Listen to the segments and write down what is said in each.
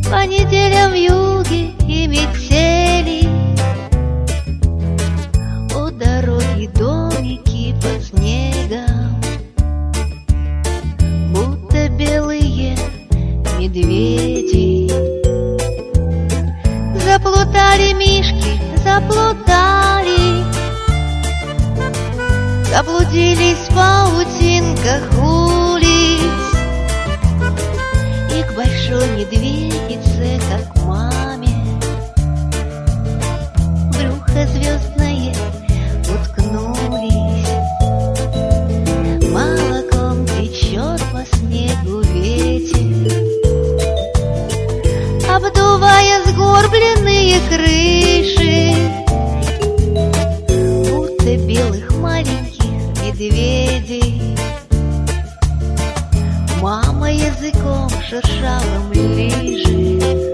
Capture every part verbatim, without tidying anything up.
по неделям вьюги и метели. У дороги домики под снегом, будто белые медведи. Заплутали мишки, заплутали, заблудились в паутинках улиц. И к большой медведице, как к маме, брюхо звездное уткнулись. Молоком течет по снегу ветер, обдувая сгорбленные крыши, будто белых маленьких медведей. Мама языком шершавым лижет.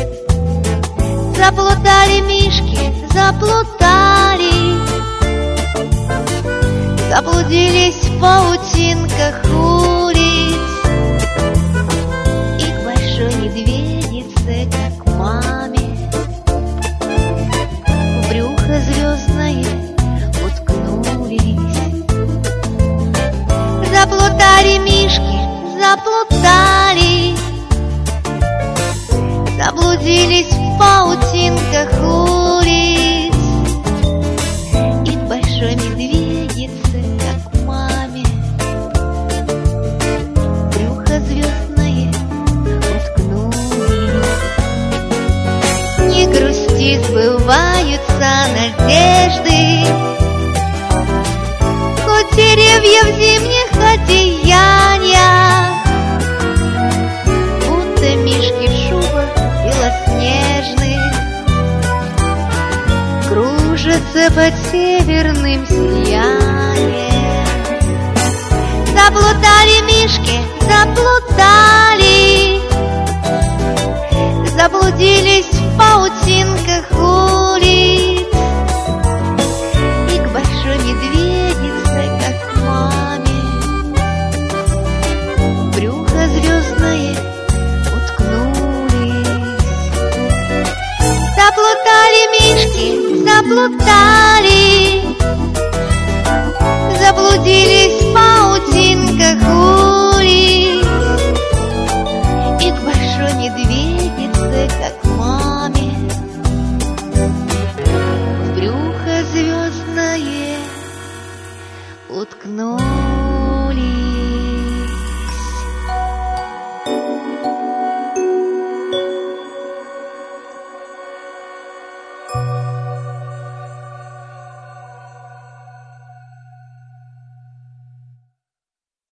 Заплутали мишки, заплутали, заблудились в паутинках улиц. И к большой медведице, как к маме, в брюхо звездное уткнулись. Заплутали мишки, заплутали, заблудились в паутинках улиц. И к большой медведице, как к маме, брюхо звездное уткнулись. Не грусти, сбываются надежды, хоть деревья в зимних одеяниях, будто мишки в шубах белоснежных, кружатся под северным сиянием. Заплутали мишки, заплутали, заблудились в паутинках улиц. И к большой медведице, как к маме, брюхо звездное уткнулись. Заплутали мишки, заплутали, заблудились в паутинках улиц. И к большой медведице, как к маме, в брюхо звездное уткнулись.